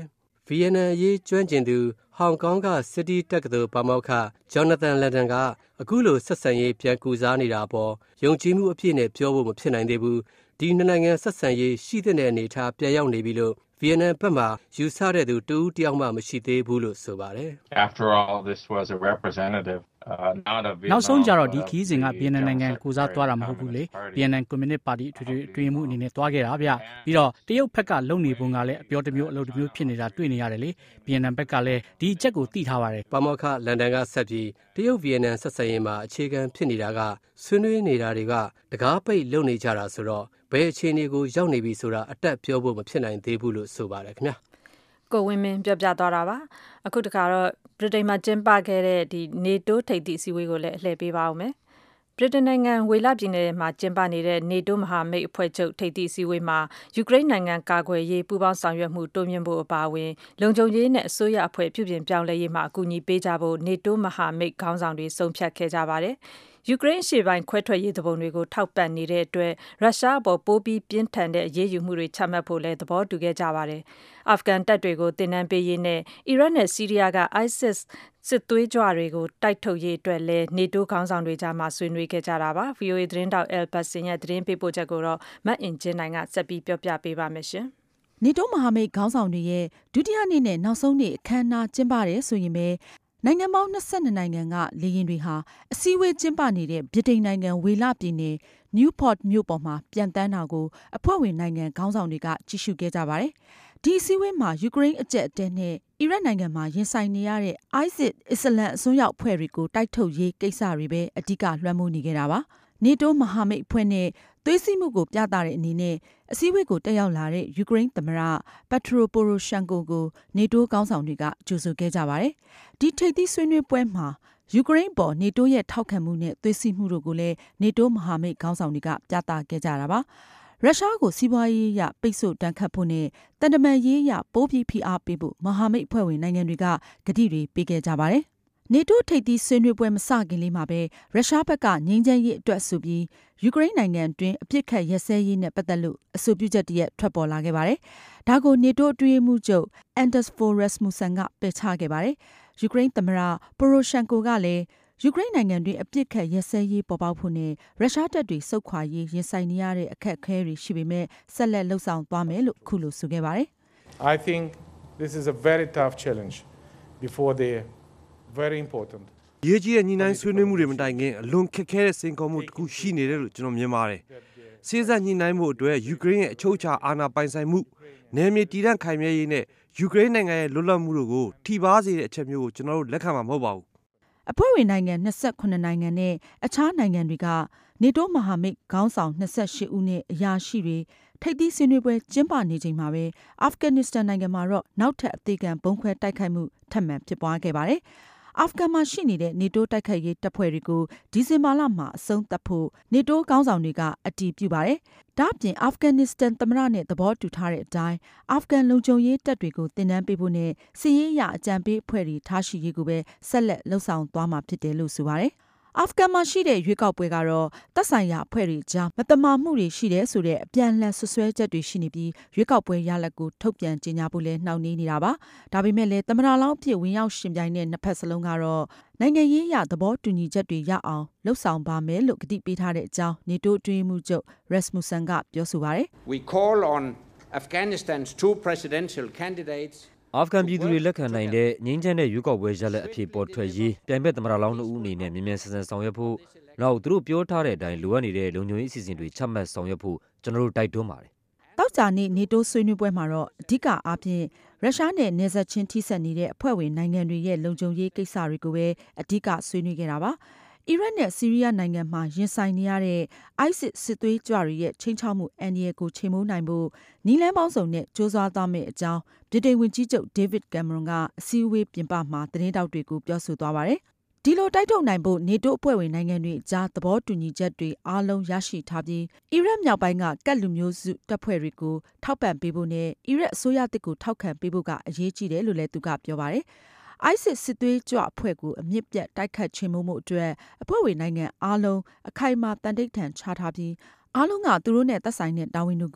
Speaker 7: ဗီယက်နမ်အရေးကျွမ်းကျင်သူဟောင်ကောင်က City တက္ကသိုလ်ပါမောက္ခ Jonathan Ledon ကအခုလိုဆက်ဆံရေးပြန်ကူစားနေတာပေါ်ယုံကြည်မှုအပြည့်နဲ့ပြောဖို့မဖြစ်နိုင်သေးဘူးဒီနှစ်နိုင်ငံဆက်ဆံရေးရှိတဲ့အနေထားပြန်ရောက်နေပြီလို့ဗီယက်နမ်ဘက်မှယူဆတဲ့သူတူတယောက်မှမရှိသေးဘူးလို့ဆိုပါတယ်
Speaker 11: After all this was a representative uh, not of Vietnam
Speaker 3: နောက်ဆုံးကြတော့ဒီခီးစဉ်ကဗီယက်နမ်နိုင်ငံကိုစားသွားတာမဟုတ်ဘူးလေဗီယက်နမ်ကွန်မြူနစ်ပါတီအထွေထွေအတွင်းမှုအနေနဲ့သွားခဲ့တာဗျပြီးတော့တရုတ်ဘက်ကလုံနေပုံကလည်းအပြောတစ်မျိုးအလုပ်တစ်မျိုးဖြစ်နေတာတွေ့နေရတယ်လေဗီယက်နမ်ဘက်ကလည်းဒီအချက်ကိုသိထားပါတယ်
Speaker 7: ပါမောက္ခလန်ဒန်ကဆက်ပြီးတရုတ်ဗီယက်နမ်ဆက်ဆံရေးမှာအခြေခံဖြစ်နေတာကဆွေးနွေးနေတာတွေကတကားပိတ်လုပ်နေကြတာဆိုတော့ဘယ်အခြေအနေကိုရောက်နေပြီဆိုတာအတက်ပြောဖို့မဖြစ်နိုင်သေးဘူးလို့ဆိုပါတယ်ခင်ဗျာ
Speaker 2: ကိုဝင်းမင်းပြောပြသွားတာပါအခုတခါတော့ဗြိတိန်မှာကျင်းပခဲ့တဲ့ဒီ NATO ထိပ်သီးအစည်းအဝေးကိုလည်းအလှည့်ပေးပါအောင်မယ်ဗြိတိန်နိုင်ငံဝေလပြည်နယ်မှာကျင်းပနေတဲ့ NATO မဟာမိတ်အဖွဲ့ချုပ်ထိပ်သီးအစည်းအဝေးမှာယူကရိန်းနိုင်ငံကာကွယ်ရေးပူးပေါင်းဆောင်ရွက်မှုတိုးမြှင့်ဖို့အပါအဝင်လုံခြုံရေးနဲ့အစိုးရအဖွဲ့ပြုပြင်ပြောင်းလဲရေးမှာအကူအညီပေးကြဖို့ NATO မဟာမိတ်ခေါင်းဆောင်တွေဆုံးဖြတ်ခဲ့ကြပါတယ်ယူကရိန်းအရှေ့ပိုင်းခွဲထွက်ရေးသဘုံတွေကိုထောက်ပံ့နေတဲ့အတွက်ရုရှားအပေါ်ပိုပြီးပြင်းထန်တဲ့အရေးယူမှုတွေချမှတ်ဖို့လည်းသဘောတူခဲ့ကြပါတယ်။အာဖဂန်တပ်တွေကိုတင်နန်းပေးရေးနဲ့အီရတ်နဲ့ဆီးရီးယားက ISIS စစ်သွေးကြွတွေကိုတိုက်ထုတ်ရေးအတွက်လည်း NATO ခေါင်းဆောင်တွေကြားမှာဆွေးနွေးခဲ့ကြတာပါ။ဗွီအိုအေသတင်းတောက် El Basin ရဲ့သတင်းပေးပို့ချက်ကိုတော့မတ်အင်ဂျင်နိုင်ကဆက်ပြီးပြောပြပေးပါမယ်ရှင်
Speaker 12: ။ NATO မဟာမိတ်ခေါင်းဆောင်တွေရဲ့ဒုတိယနေ့နဲ့နောက်ဆုံးနေ့အခမ်းအနားကျင်းပတယ်ဆိုရင်ပဲနိုင်ငံပေါင်း၂၂နိုင်ငံကလေယာဉ်တွေဟာအစည်းအဝေးကျင်းပနေတဲ့ဗြိတိန်နိုင်ငံဝေလပြည်နယ် Newport မြို့ပေါ်မှာပြန်တန်းတာကိုအဖွဲ့ဝင်နိုင်ငံခေါင်းဆောင်တွေကကြည့်ရှုခဲ့ကြပါတယ်။ဒီအစည်းအဝေးမှာယူကရိန်းအကျပ်အတဲနဲ့အီရတ်နိုင်ငံမှာရင်ဆိုင်နေရတဲ့ ISIS အစ္စလမ်အစွန်းရောက်အဖွဲ့တွေကိုတိုက်ထုတ်ရေးကိစ္စတွေပဲအဓိကလွှမ်းမိုးနေခဲ့တာပါ။ NATO မဟာမိတ်အဖွဲ့နဲ့သွေးစည်းမှုကိုပြသတဲ့အနေနဲ့အစည်းအဝေးကိုတက်ရောက်လာတဲ့ယူကရိန်းသမ္မတ Petro Poroshenko ကို NATO ခေါင်းဆောင်တွေကကြိုဆိုခဲ့ကြပါတယ်။ဒီထိပ်သီးဆွေးနွေးပွဲမှာယူကရိန်းပေါ် NATO ရဲ့ထောက်ခံမှုနဲ့သွေးစည်းမှုတို့ကိုလည်း NATO မဟာမိတ်ခေါင်းဆောင်တွေကပြသခဲ့ကြတာပါ။ရုရှားကိုစီးပွားရေးအရပိတ်ဆို့တန်ခတ်ဖို့နဲ့တန်တမာရေးအရပိုပြီးဖိအားပေးဖို့မဟာမိတ်အဖွဲ့ဝင်နိုင်ငံတွေကကတိတွေပေးခဲ့ကြပါတယ်။ NATO ထိပ်သီးဆွေးနွေးပွဲမစခင်လေးမှာပဲရုရှားဘက်ကငြိမ်းချမ်းရေးအတွက်ဆိုပြီးယူကရိန်းနိုင်ငံတွင်းအပြစ်ခတ်ရက်စဲရေးနဲ့ပတ်သက်လို့အဆိုပြုချက်တရက်ထွက်ပေါ်လာခဲ့ပါတယ်။ဒါကို NATO အတွင်းရေးမှူးချုပ် Anders Fogh Rasmussen ကပယ်ချခဲ့ပါတယ်။ယူကရိန်းသမ္မတ Poroshenko ကလည်းယူကရိန်းနိုင်ငံတွင်းအပြစ်ခတ်ရက်စဲရေးပေါ်ပေါက်ဖို့နဲ့ရုရှားတပ်တွေဆုတ်ခွာရေးရင်ဆိုင်နေရတဲ့အခက်အခဲတွေရှိပေမဲ့ဆက်လက်လှုပ်ဆောင်သွားမယ်လို့အခုလိုဆိုခဲ့ပါတယ်။
Speaker 13: I think this is a very tough challenge before the very important
Speaker 10: ရေးကြီးတဲ့ညီနိုင်ဆွေးနွေးမှုတွေမတိုင်ခင်အလွန်ခက်ခဲတဲ့စိန်ခေါ်မှုတစ်ခုရှိနေတယ်လို့ကျွန်တော်မြင်ပါတယ်။စေ့စပ်ညီနိုင်မှုအတွက်ယူကရိန်းရဲ့အချုပ်အခြာအာဏာပိုင်ဆိုင်မှုနယ်မြေတည်တံ့ခိုင်မြဲရေးနဲ့ယူကရိန်းနိုင်ငံရဲ့လွတ်လပ်မှုတို့ကိုထိပါစေတဲ့အချက်မျိုးကိုကျွန်တော်တို့လက်ခံမှာမဟုတ်ပါဘူး
Speaker 12: ။အဖွဲ့ဝင်နိုင်ငံ၂၈နိုင်ငံနဲ့အခြားနိုင်ငံတွေက NATO မဟာမိတ်ခေါင်းဆောင်၂၈ဦးနဲ့အရာရှိတွေထိပ်သီးဆွေးနွေးပွဲကျင်းပနေချိန်မှာပဲအာဖဂန်နစ္စတန်နိုင်ငံမှာတော့နောက်ထပ်အသေးခံဘုံခွဲတိုက်ခိုက်မှုထပ်မံဖြစ်ပွားခဲ့ပါတယ်။အာဖဂန်မှာရှိနေတဲ့ NATO တိုက်ခိုက်ရေးတပ်ဖွဲ့တွေကိုဒီဇင်ဘာလမှာအဆုံးသတ်ဖို့ NATO ခေါင်းဆောင်တွေကအတည်ပြုပါတယ်။ဒါ့အပြင်အာဖဂန်နစ္စတန်သမ္မတနဲ့သဘောတူထားတဲ့အတိုင်းအာဖဂန်လုံခြုံရေးတပ်တွေကိုတင်နန်းပေးဖို့နဲ့စစ်ရေးအရအကြံပေးအဖွဲ့တွေထားရှိရေးကိုပဲဆက်လက်လှုပ်ဆောင်သွားမှာဖြစ်တယ်လို့ဆိုပါတယ်။အာဖဂန်မှာရှိတဲ့ရွေးကောက်ပွဲကတော့တပ်ဆိုင်ရာအဖွဲ့တွေကြားမတမာမှုတွေရှိတယ်ဆိုတဲ့အပြန်အလှန်ဆွဆွဲချက်တွေရှိနေပြီးရွေးကောက်ပွဲရလဒ်ကိုထုတ်ပြန်ကြေညာဖို့လည်းနှောင့်နှေးနေတာပါ။ဒါပေမဲ့လည်းသမ္မတလောင်းဖြစ်ဝင်ရောက်ရှင်ပြိုင်တဲ့နှစ်ဖက်စလုံးကတော့နိုင်ငံရေးရသဘောတူညီချက်တွေရအောင်လှုပ်ဆောင်ပါမယ်လို့ကတိပေးထားတဲ့အကြောင်း NATO အတွင်းရေးမှူးချုပ် Rasmussen ကပြောဆိုပါတယ်။
Speaker 14: We call on Afghanistan's two presidential candidates
Speaker 15: အာဖဂန်ပြည်သူတွေလက်ခံနိုင်တဲ့ငြိမ်းချမ်းတဲ့ရွေးကောက်ပွဲရလဒ်အဖြစ်ပေါ်ထွက်ရေးပြိုင်ဘက်သမ္မတလောင်းနှစ်ဦးအနေနဲ့မြန်မြန်ဆန်ဆန်ဆောင်ရွက်ဖို့နောက်သူတို့ပြောထားတဲ့အတိုင်းလိုအပ်နေတဲ့လုံခြုံရေးအစီအစဉ်တွေချမှတ်ဆောင်ရွက်ဖို့ကျွန်တော်တို့တိုက်တွန်းပါတယ်
Speaker 12: ။တောက်ကြနေ့ NATO ဆွေးနွေးပွဲမှာတော့အဓိကအားဖြင့်ရုရှားနဲ့နယ်စပ်ချင်းထိစပ်နေတဲ့အဖွဲ့ဝင်နိုင်ငံတွေရဲ့လုံခြုံရေးကိစ္စတွေကိုပဲအဓိကဆွေးနွေးခဲ့တာပါ။အီရတ်နဲ့ဆီးရီးယားနိုင်ငံမှာရင်ဆိုင်နေရတဲ့ ISIS စစ်သွေးကြွတွေရဲ့ချိန်ချောက်မှုအန္တရာယ်ကိုချိန်မိုးနိုင်ဖို့နည်းလမ်းပေါင်းစုံနဲ့ကြိုးစားသွားမယ့်အကြောင်းဗြိတိန်ဝန်ကြီးချုပ် David Cameron ကအစည်းအဝေးပြင်ပမှာသတင်းတောက်တွေကိုပြောဆိုသွားပါတယ်။ဒီလိုတိုက်ထုတ်နိုင်ဖို့ NATO အဖွဲ့ဝင်နိုင်ငံတွေအကြားသဘောတူညီချက်တွေအားလုံးရရှိထားပြီးအီရတ်မြောက်ပိုင်းကကတ်လူမျိုးစုတပ်ဖွဲ့တွေကိုထောက်ပံ့ပေးဖို့နဲ့အီရတ်အစိုးရတပ်ကိုထောက်ခံပေးဖို့ကအရေးကြီးတယ်လို့လည်းသူကပြောပါတယ်။ ISIS စစ်သွေးကြွအဖွဲ့ကိုအမြင့်ပြတ်တိုက်ခတ်ချေမှုမှုအတွက်အဖွဲ့ဝင်နိုင်ငံအားလုံးအခိုင်အမာတန်တိတ်ထန်ချထားပြီးအားလုံးကသူတို့နဲ့သက်ဆိုင်တဲ့တာဝန်တွေကို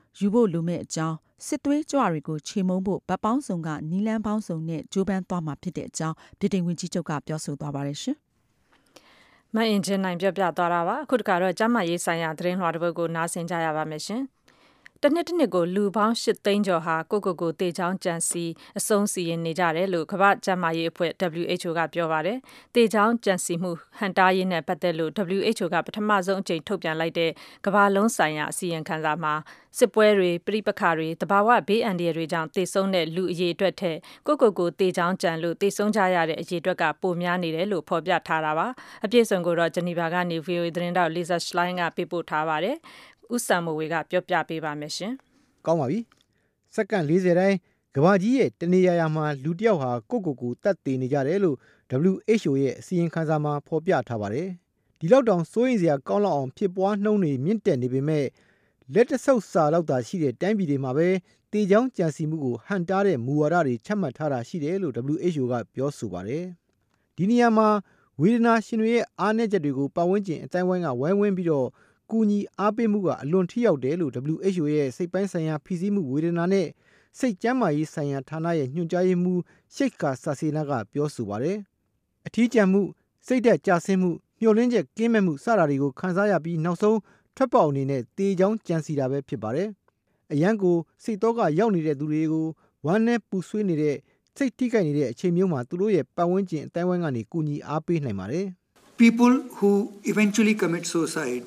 Speaker 12: ယူဖို့လိုမဲ့အကြောင်းစစ်သွေးကြွတွေကိုချေမှုန်းဖို့ဗတ်ပေါင်းစုံကနီလန်းပေါင်းစုံနဲ့ကြိုးပမ်းသွားမှာဖြစ်တဲ့အကြောင်းဗြိတိန်ဝန်ကြီးချုပ်ကပြောဆိုသွားပါတယ်ရှင်
Speaker 2: မအင်ဂျင်နိုင်ပြပြသွားတာပါအခုတခါတော့ကျမရေးဆိုင်ရာသတင်းလွှာတစ်ပုဒ်ကိုနားဆင်ကြရပါမယ်ရှင်တနှစ်တစ်နှစ်ကိုလူပေါင်း၈သိန်းကျော်ဟာကိုကိုကိုတေချောင်းကြံစီအဆုံးစီရင်နေကြတယ်လို့ကမ္ဘာ့ကျန်းမာရေးအဖွဲ့ W H O ကပြောပါတယ်။တေချောင်းကြံစီမှုဟန်တားရေးနဲ့ပတ်သက်လို့ W H O ကပထမဆုံးအကြိမ်ထုတ်ပြန်လိုက်တဲ့ကမ္ဘာလုံးဆိုင်ရာအစီရင်ခံစာမှာစစ်ပွဲတွေပြိပခါတွေတဘာဝဘေးအန္တရာယ်တွေကြောင့်တေဆုံးတဲ့လူအရေအတွက်ထက်ကိုကိုကိုတေချောင်းကြံလို့တေဆုံးကြရတဲ့အရေအတွက်ကပိုများနေတယ်လို့ဖော်ပြထားတာပါ။အပြည့်စုံကိုတော့ဂျနီဗာကနေ V O A သတင်းတောက် Lisa Schlein ကပေးပို့ထားပါတယ်။ဦးစံမိုဝေကပြောပြပေးပါမယ်ရှင်
Speaker 16: ။ကောင်းပါပြီ။စက္ကန့်၄၀တိုင်းကမ္ဘာကြီးရဲ့တနေရာရာမှာလူတစ်ယောက်ဟာကိုကိုကိုတတ်တည်နေကြတယ်လို့ W H O ရဲ့အစီရင်ခံစာမှာဖော်ပြထားပါတယ်။ဒီလောက်တောင်စိုးရိမ်စရာကောင်းလောက်အောင်ဖြစ်ပွားနှုန်းတွေမြင့်တက်နေပေမဲ့လက်တဆုပ်စာလောက်သာရှိတဲ့တိုင်းပြည်တွေမှာပဲတေချောင်းကြံစီမှုကိုဟန်တားတဲ့မူဝါဒတွေချမှတ်ထားတာရှိတယ်လို့ W H O ကပြောဆိုပါတယ်။ဒီနေရာမှာဝေဒနာရှင်တွေရဲ့အားနည်းချက်တွေကိုပတ်ဝန်းကျင်အတိုင်းဝိုင်းကဝိုင်းဝန်းပြီးတော့ကူညီအားပေးမှုကအလွန်ထိရောက်တယ်လို့ W H O ရဲ့စိတ်ပိုင်းဆိုင်ရာဖိစီးမှုဝေဒနာနဲ့စိတ်ကျန်းမာရေးဆိုင်ရာဌာနရဲ့ညွှန်ကြားရေးမှူးရှိတ်ကာဆာစီနာကပြောဆိုပါတယ်။အထီးကျန်မှုစိတ်သက်ကြဆင်းမှုမျှော်လင့်ချက်ကင်းမဲ့မှုစတာတွေကိုခံစားရပြီးနောက်ဆုံးထွက်ပေါက်အနေနဲ့တေချောင်းကြံစီတာပဲဖြစ်ပါတယ်။အရန်ကိုစိတ်တော့ကရောက်နေတဲ့သူတွေကိုဝမ်းနဲ့ပူဆွေးနေတဲ့စိတ်ထိခိုက်နေတဲ့အချိန်မျိုးမှာသူတို့ရဲ့ပတ်ဝန်းကျင်အတိုင်းဝိုင်းကနေကူညီအားပေးနိုင်ပါတယ်။
Speaker 4: People who eventually commit suicide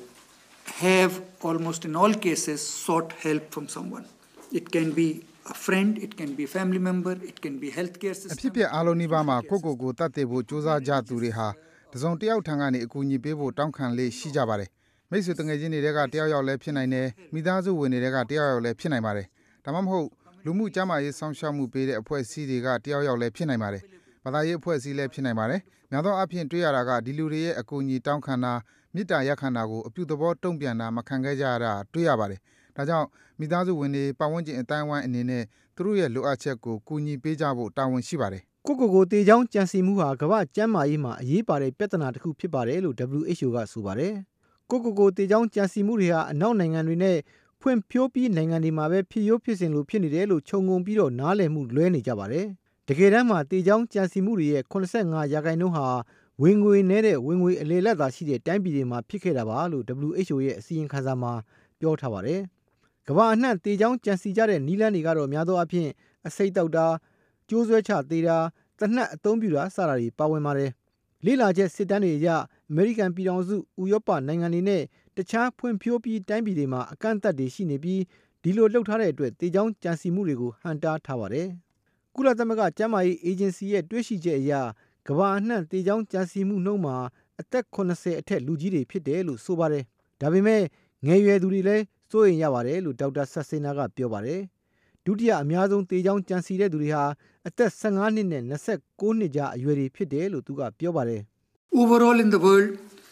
Speaker 4: have almost in all cases sought help from someone. It can be a friend, it can be a family member, it can be healthcare system.
Speaker 17: အဖြစ်ပြအားလုံးဒီပါမှာကိုကိုကိုတတ်တဲ့ဖို့စူးစမ်းကြသူတွေဟာတစုံတစ်ယောက်ထံကနေအကူအညီပေးဖို့တောင်းခံလေးရှိကြပါတယ်။မိတ်ဆွေတငယ်ချင်းတွေကတယောက်ယောက်လည်းဖြစ်နိုင်တယ်။မိသားစုဝင်တွေကတယောက်ယောက်လည်းဖြစ်နိုင်ပါတယ်။ဒါမှမဟုတ်လူမှုကျန်းမာရေးဆောင်ရှောက်မှုပေးတဲ့အဖွဲ့အစည်းတွေကတယောက်ယောက်လည်းဖြစ်နိုင်ပါတယ်။ဘာသာရေးအဖွဲ့အစည်းလည်းဖြစ်နိုင်ပါတယ်။များသောအားဖြင့်တွေ့ရတာကဒီလူတွေရဲ့အကူအညီတောင်းခံတာမေတ္တာရပ်ခံတာကိုအပြုသဘောတုံ့ပြန်တာမခံခဲ့ကြရတာတွေ့ရပါတယ်။ဒါကြောင့်မိသားစုဝင်တွေပတ်ဝန်းကျင်အတိုင်းဝိုင်းအနေနဲ့သူတို့ရဲ့လိုအပ်ချက်ကိုကူညီပေးကြဖို့တာဝန်ရှိပါတယ်
Speaker 16: ။ကိုကိုကိုတေချောင်းကြံစီမှုဟာကမ္ဘာ့ကျန်းမာရေးမှာအရေးပါတဲ့ပြဿနာတစ်ခုဖြစ်ပါတယ်လို့ W H O ကဆိုပါတယ်။ကိုကိုကိုတေချောင်းကြံစီမှုတွေဟာအနောက်နိုင်ငံတွေနဲ့ဖွံ့ဖြိုးပြီးနိုင်ငံတွေမှာပဲဖြစ်ရိုးဖြစ်စဉ်လိုဖြစ်နေတယ်လို့ခြုံငုံပြီးတော့နားလည်မှုလွဲနေကြပါတယ်။တကယ်တမ်းမှာတေချောင်းကြံစီမှုတွေရဲ့၇၅ရာခိုင်နှုန်းဟာဝင်ငွေနဲ့တဲ့ဝင်ငွေအလေလက်သာရှိတဲ့တိုင်းပြည်တွေမှာဖြစ်ခဲ့တာပါလို့ W H O ရဲ့အစီရင်ခံစာမှာပြောထားပါတယ်။ကမ္ဘာအနှံ့တေချောင်းကြံစီကြတဲ့နီးလန်းတွေကတော့များသောအားဖြင့်အစိတ်တောက်တာကျိုးဆွဲချသေးတာတနတ်အသုံးပြုတာစတာတွေပါဝင်ပါတယ်။လေးလာချက်စစ်တမ်းတွေအရအမေရိကန်ပြည်ထောင်စုဥရောပနိုင်ငံတွေနဲ့တခြားဖွံ့ဖြိုးပြီးတိုင်းပြည်တွေမှာအကန့်အသတ်တွေရှိနေပြီးဒီလိုလှုပ်ထားတဲ့အတွက်တေချောင်းကြံစီမှုတွေကိုဟန်တားထားပါတယ်။ကုလသမဂ္ဂကျန်းမာရေးအေဂျင်စီရဲ့တွေ့ရှိချက်အရကမ္ဘာအနှံ့တေချောင်းကြံစီမှုနှုန်းမှာအသက်၇၀အထက်လူကြီးတွေဖြစ်တယ်လို့ဆိုပါတယ်။ဒါပေမဲ့ငယ်ရွယ်သူတွေလည်းစိုးရိမ်ရပါတယ်လို့ဒေါက်တာဆတ်ဆေနာကပြောပါတယ်။ဒုတိယအများဆုံးတေချောင်းကြံစီတဲ့သူတွေဟာအသက်၁၅နှစ်နဲ့၂၉နှစ်ကြားအရွယ်တွေဖြစ်တယ်လို့သူကပြောပါတယ်။
Speaker 4: Overall in the world,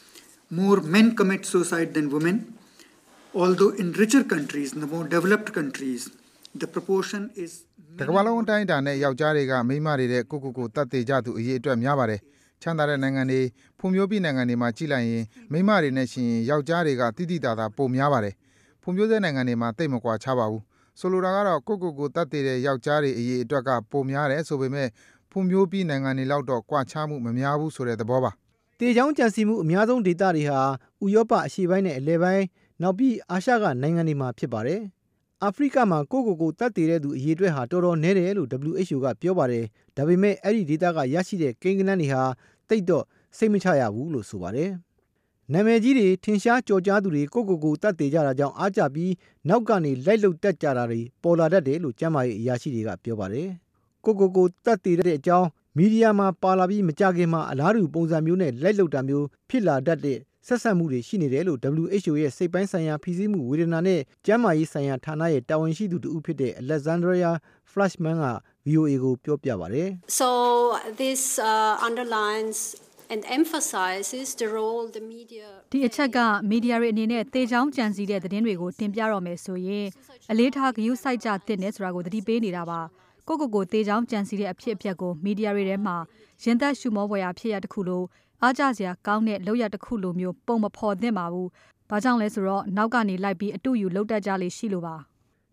Speaker 4: more men commit suicide than women, although in richer countries, in the more developed countries, the proportion is
Speaker 17: တကမ္ဘာလုံးအတိုင်းအတာနဲ့ယောက်ျားတွေကမိန်းမတွေတဲ့ကိုကိုကိုတတ်သေးကြသူအရေးအတွက်များပါတယ်။ချမ်းသာတဲ့နိုင်ငံတွေဖွံ့ဖြိုးပြီးနိုင်ငံတွေမှာကြည့်လိုက်ရင်မိန်းမတွေနဲ့ရှင်ယောက်ျားတွေကတိတိတသာပိုများပါတယ်။ဖွံ့ဖြိုးတဲ့နိုင်ငံတွေမှာတိတ်မကွာခြားပါဘူး။ဆိုလိုတာကတော့ကိုကိုကိုတတ်သေးတဲ့ယောက်ျားတွေအရေးအတွက်ကပိုများတယ်ဆိုပေမဲ့ဖွံ့ဖြိုးပြီးနိုင်ငံတွေလောက်တော့ကွာခြားမှုမများဘူးဆိုတဲ့သဘောပါ
Speaker 16: ။တေချောင်းကြံစီမှုအများဆုံးဒေသတွေဟာဥရောပအရှေ့ပိုင်းနဲ့အလယ်ပိုင်းနောက်ပြီးအာရှကနိုင်ငံတွေမှာဖြစ်ပါတယ်။အာဖရိကမှာကိုကိုကိုတတ်တည်တဲ့သူအရေးအတွက်ဟာတော်တော်နည်းတယ်လို့ W H O ကပြောပါတယ်။ဒါပေမဲ့အဲ့ဒီဒေသကရရှိတဲ့ကိန်းဂဏန်းတွေဟာတိတ်တော့စိတ်မချရဘူးလို့ဆိုပါတယ်။နာမည်ကြီးတွေထင်ရှားကြော်ကြားသူတွေကိုကိုကိုတတ်တည်ကြတာကြောင့်အားကြပြီးနောက်ကနေလိုက်လုတက်ကြတာတွေပေါ်လာတတ်တယ်လို့ကျမ်းမာရေးအရာရှိတွေကပြောပါတယ်။ကိုကိုကိုတတ်တည်တဲ့အကြောင်းမီဒီယာမှာပါလာပြီးမကြခင်မှာအလားတူပုံစံမျိုးနဲ့လိုက်လုတာမျိုးဖြစ်လာတတ်တဲ့ဆက်ဆက်မှုတွေရှိနေတယ်လို့ W H O ရဲ့စိတ်ပိုင်းဆိုင်ရာဖိစီးမှုဝေဒနာနဲ့ကျန်းမာရေးဆိုင်ရာဌာနရဲ့တာဝန်ရှိသူတူဖြစ်တဲ့ Alexandria Flashman က V O A ကိုပြောပြပါတယ်
Speaker 18: ။ So this uh, underlines and emphasizes the role the media
Speaker 19: ဒီအချက်ကမီဒီယာတွေအနေနဲ့တေချောင်းကြံစီတဲ့သတင်းတွေကိုတင်ပြတော့မယ်ဆိုရင်အလေးထားဂရုစိုက်ကြသင့်တယ်ဆိုတာကိုသတိပေးနေတာပါကိုကိုကိုတေချောင်းကြံစီတဲ့အဖြစ်အပျက်ကိုမီဒီယာတွေထဲမှာရင်သက်ရှုမောဖွယ်ရာဖြစ်ရတစ်ခုလို့အားကြစရာကောင်းတဲ့လောက်ရတစ်ခုလိုမျိုးပုံမဖော်သင့်ပါဘူး။ဘာကြောင့်လဲဆိုတော့နောက်ကနေလိုက်ပြီးအတူယူလှုပ်တက်ကြလေရှိလို့ပါ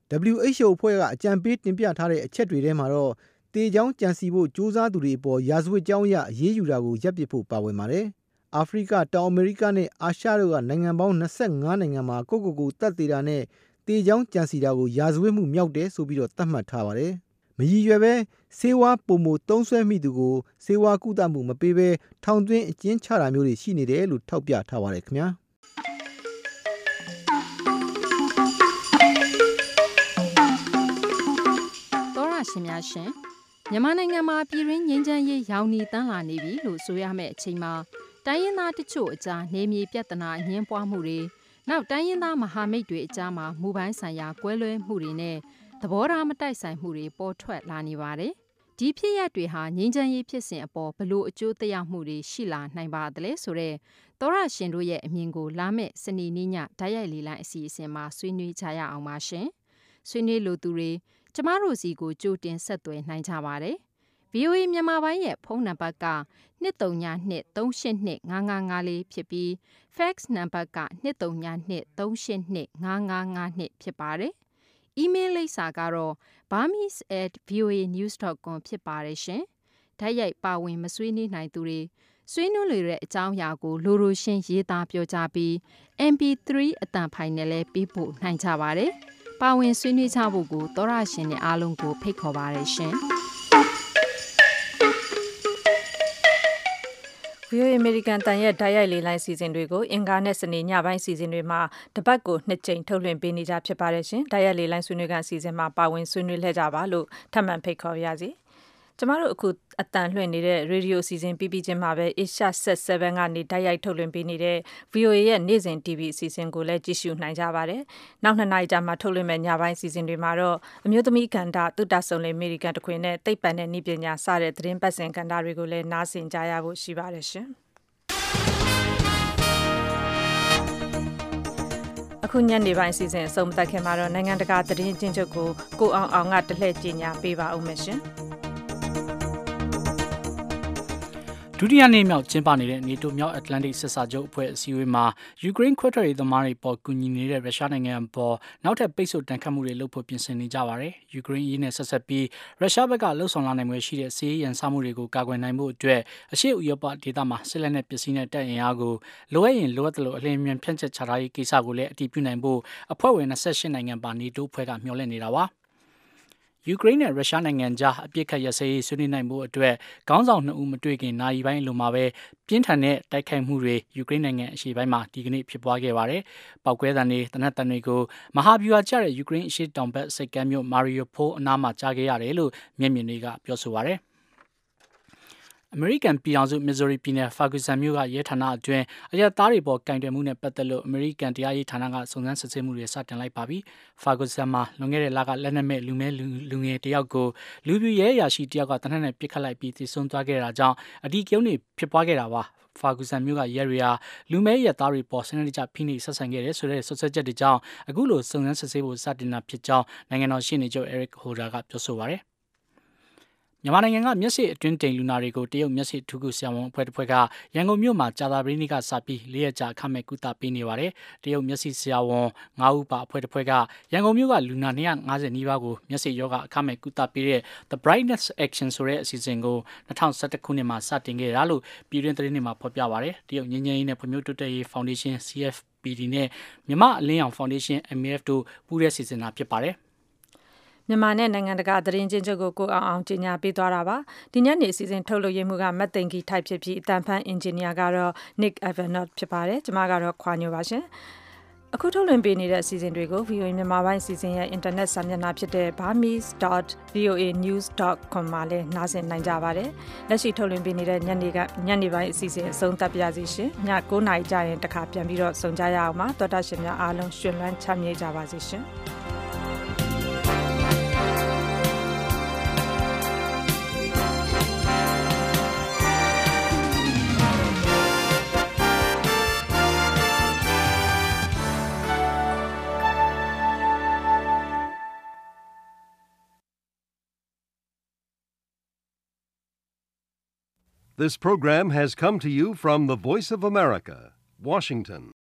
Speaker 16: ဒဘလျူအိချ်အို အဖွဲ့ကအကြံပေးတင်ပြထားတဲ့အချက်တွေထဲမှာတော့တေချောင်းကြံစီဖို့ကြိုးစားသူတွေအပေါ်ရာဇဝတ်ကြောင်းအရအရေးယူတာကိုရပ်ပစ်ဖို့ပါဝင်ပါတယ်။အာဖရိကတောင်အမေရိကနဲ့အာရှတို့ကနိုင်ငံပေါင်း၂၅နိုင်ငံမှာကိုကိုကိုတပ်သေးတာနဲ့တေချောင်းကြံစီတာကိုရာဇဝတ်မှုမြောက်တယ်ဆိုပြီးတော့သတ်မှတ်ထားပါတယ်။မရည်ရွယ်ပဲဆေးဝါးပုံမှုသုံးဆွဲမိသူကိုဆေးဝါးကုသမှုမပေးဘဲထောင်သွင်းအကျဉ်းချတာမျိုးတွေရှိနေတယ်လို့ထောက်ပြထားပါတယ်ခင်ဗျာ
Speaker 20: တော်ရရှင်များရှင်မြန်မာနိုင်ငံမှာပြည်တွင်းငြိမ်းချမ်းရေးရောင်နီတန်းလာနေပြီလို့ဆိုရမယ့်အချိန်မှာတိုင်းရင်းသားတချို့အကြားနေမြေပြဿနာအငြင်းပွားမှုတွေနောက်တိုင်းရင်းသားမဟာမိတ်တွေအကြားမှာမူပိုင်းဆိုင်ရာကွဲလွဲမှုတွေနဲ့သဘောထားမတိုက်ဆိုင်မှုတွေပေါ်ထွက်လာနေပါတယ်။ဒီဖြစ်ရပ်တွေဟာငြိမ်းချမ်းရေးဖြစ်စဉ်အပေါ်ဘလို့အကျိုးသက်ရောက်မှုတွေရှိလာနိုင်ပါသလဲဆိုတော့သောရရှင်တို့ရဲ့အမြင်ကိုလာမယ့်စနေနေ့ညဓာတ်ရိုက်လေးလိုင်းအစီအစဉ်မှာဆွေးနွေးကြရအောင်ပါရှင်။ဆွေးနွေးလိုသူတွေကျမတို့စီကိုကြိုတင်ဆက်သွယ်နိုင်ကြပါတယ်။ ဗီအိုအေ မြန်မာပိုင်းရဲ့ဖုန်းနံပါတ်က၂၃ည၂ ၃၈၂ ၅၅၅၄ဖြစ်ပြီး fax နံပါတ်က၂၃ည၂ ၃၈၂ ၅၅၅၂ဖြစ်ပါတယ်။ email လိပ်စာကတော့ burmese at voa news dot com ဖြစ်ပါတယ်ရှင်။ဓာတ်ရိုက်ပါဝင်မဆွေးနွေးနိုင်သူတွေဆွေးနွေးလိုတဲ့အကြောင်းအရာကိုလိုလိုရှင်းရေးသားပြောကြားပြီး အမ်ပီသရီ အတန်ဖိုင်နဲ့လည်းပေးပို့နိုင်ကြပါတယ်။ပါဝင်ဆွေးနွေးကြဖို့ကိုသောရရှင်တွေအားလုံးကိုဖိတ်ခေါ်ပါတယ်ရှင်။
Speaker 2: ဗွီအိုအေ American တန်ရဲ့ဓာတ်ရိုက်လေးလိုင်းစီစဉ်တွေကိုအင်္ဂါနဲ့စနေညပိုင်းစီစဉ်တွေမှာတပတ်ကိုနှစ်ကြိမ်ထုတ်လွှင့်ပေးနေကြဖြစ်ပါတယ်ရှင်။ဓာတ်ရိုက်လေးလိုင်းဆွေးနွေးခန်းစီစဉ်မှာပါဝင်ဆွေးနွေးလှည့်ကြပါလို့ထပ်မံဖိတ်ခေါ်ပါရစေ။ကျမတို့အခုအတန်လွှင့်နေတဲ့ရေဒီယိုစီစဉ်ပြီးပြီးချင်းမှာပဲ Asia Set 7ကနေဓာတ်ရိုက်ထုတ်လွှင့်ပေးနေတဲ့ ဗွီအိုအေ ရဲ့နေ့စဉ် တီဗီ အစီအစဉ်ကိုလည်းကြည့်ရှုနိုင်ကြပါတယ်။နောက်နှစ်နာရီကြာမှထုတ်လွှင့်မဲ့ညပိုင်းစီစဉ်တွေမှာတော့အမျိုးသမီးကဏ္ဍသုတဆုံလေအမေရိကန်တခွင်နဲ့သိပ္ပံနဲ့နည်းပညာစတဲ့သတင်းပတ်စဉ်ကဏ္ဍတွေကိုလည်းနားဆင်ကြရဖို့ရှိပါတယ်ရှင်။အခုညနေပိုင်းစီစဉ်အဆုံးသတ်ခင်မှာတော့နိုင်ငံတကာသတင်းချင်းချုပ်ကိုကိုအောင်အောင်ကတလှည့်ကြီးညာပေးပါဦးမယ်ရှင်။
Speaker 3: ဒုတိယနေ့မြောက်ကျင်းပနေတဲ့ NATO မြောက်အတ္တလန္တိတ်စစ်စာချုပ်အဖွဲ့အစည်းအဝေးမှာယူကရိန်းခွဲထွက်ရေးသမားတွေပေါ်ကူညီနေတဲ့ရုရှားနိုင်ငံပေါ်နောက်ထပ်ပိတ်ဆို့တန်ခတ်မှုတွေလုပ်ဖို့ပြင်ဆင်နေကြပါတယ်။ယူကရိန်းရေးနဲ့ဆက်ဆက်ပြီးရုရှားဘက်ကလှုပ်ဆောင်လာနိုင်မှုရှိတဲ့စီးရေးရန်စမှုတွေကိုကာကွယ်နိုင်မှုအတွက်အရှေ့ဥရောပဒေသမှာစစ်လက်နက်ပစ္စည်းနဲ့တပ်အင်အားကိုလိုအပ်ရင်လိုအပ်သလိုအလင်းမြန်ဖြန့်ကျက်ချထားရေးကိစ္စကိုလည်းအတည်ပြုနိုင်ဖို့အဖွဲ့ဝင်၂၈နိုင်ငံပါ NATO အဖွဲ့ကမျှော်လင့်နေတာပါ။ယူကရိန်းနဲ့ရုရှားနိုင်ငံကြားအပြစ်ခတ်ရစဲရေးဆွေးနွေးနိုင်ဖို့အတွက်ခေါင်းဆောင်နှစ်ဦးမတွေ့ခင်နာရီပိုင်းအလိုမှာပဲပြင်းထန်တဲ့တိုက်ခိုက်မှုတွေယူကရိန်းနိုင်ငံအရှေ့ပိုင်းမှာဒီကနေ့ဖြစ်ပွားခဲ့ပါတယ်။ပောက်ကွဲသံတွေတနက်တန်တွေကိုမဟာဗျူဟာကျတဲ့ယူကရိန်းအရှေ့တောင်ဘက်စိတ်ကမ်းမြို့မာရီယိုဖိုးအနားမှာကြားခဲ့ရတယ်လို့မျက်မြင်တွေကပြောဆိုပါတယ်။အမေရိကန်ပြည်ထောင်စုမစ်ဇိုရီပြည်နယ်ဖာဂူဆန်မြို့ကရဲဌာနအတွင်းအရက်သားတွေပေါ်ကင်တွယ်မှုနဲ့ပတ်သက်လို့အမေရိကန်တရားရေးဌာနကစုံစမ်းစစ်ဆေးမှုတွေစတင်လိုက်ပါပြီ။ဖာဂူဆန်မှာလွန်ခဲ့တဲ့လကလက်နက်မဲ့လူမဲလူငယ်တယောက်ကိုလူပြူရဲအရာရှိတယောက်ကတနက်နဲ့ပစ်ခတ်လိုက်ပြီးသေဆုံးသွားခဲ့တာကြောင့်အဒီကျုံးတွေဖြစ်ပွားခဲ့တာပါ။ဖာဂူဆန်မြို့ကရဲတွေဟာလူမဲရဲသားတွေပေါ်စနစ်တကျဖိနှိပ်ဆက်ဆံခဲ့တယ်ဆိုတဲ့ဆွဆွချက်တွေကြောင့်အခုလိုစုံစမ်းစစ်ဆေးဖို့စတင်တာဖြစ်ကြောင်းနိုင်ငံတော်ရှေ့နေချုပ် Eric Holder ကပြောဆိုပါတယ်။မြန်မာနိုင်ငံကမျက်စိအတွင်းတိမ်လူနာတွေကိုတရုတ်မျက်စိထူးကုဆရာဝန်အဖွဲ့တစ်ဖွဲ့ကရန်ကုန်မြို့မှာကြာသပတေးနေ့ကစပြီးလေးရက်ကြာအခမဲ့ကုသပေးနေပါတယ်။တရုတ်မျက်စိဆရာဝန်ငါးဦးပါအဖွဲ့တစ်ဖွဲ့ကရန်ကုန်မြို့ကလူနာ၂၅၀နီးပါးကိုမျက်စိရောဂါအခမဲ့ကုသပေးတဲ့ The Brightness Action ဆိုတဲ့အစီအစဉ်ကို၂၀၁၁ခုနှစ်မှာစတင်ခဲ့တာလို့ပြည်တွင်းသတင်းတွေမှာဖော်ပြပါတယ်။တရုတ်ငြိမ်းချမ်းရေးနဲ့ဖွံ့ဖြိုးတိုးတက်ရေးဖောင်ဒေးရှင်း C F P D နဲ့မြန်မာအလင်းရောင်ဖောင်ဒေးရှင်း M A F တို့ပူးရဲစီစဉ်တာဖြစ်ပါတယ်။
Speaker 2: မြန်မာနဲ့နိုင်ငံတကာသတင်းချင်းချုပ်ကိုကိုအောင်အောင်ကြီးညာပေးသွားတာပါဒီညနေအစီအစဉ်ထုတ်လွှင့်ရမှုကမတ်သိန်ကီထိုက်ဖြစ်ပြီးအတန်ဖန်အင်ဂျင်နီယာကတော့ Nick Evanot ဖြစ်ပါတယ်ကျွန်မကတော့ခွာညိုပါရှင်အခုထုတ်လွှင့်ပေးနေတဲ့အစီအစဉ်တွေကို ဗီအိုအေ မြန်မာပိုင်းအစီအစဉ်ရဲ့အင်တာနက်စာမျက်နှာဖြစ်တဲ့ burmese dot voa news dot com မှာလည်းနားဆင်နိုင်ကြပါတယ်လက်ရှိထုတ်လွှင့်ပေးနေတဲ့ညနေကညနေပိုင်းအစီအစဉ်အဆုံးသတ်ပါရစေရှင်ည၉နာရီကြာရင်တခါပြန်ပြီးတော့ဆုံကြရအောင်ပါတော်တာရှင်များအားလုံးရှင်လန်းချမ်းမြေ့ကြပါစေရှင်
Speaker 1: This program has come to you from the Voice of America, Washington.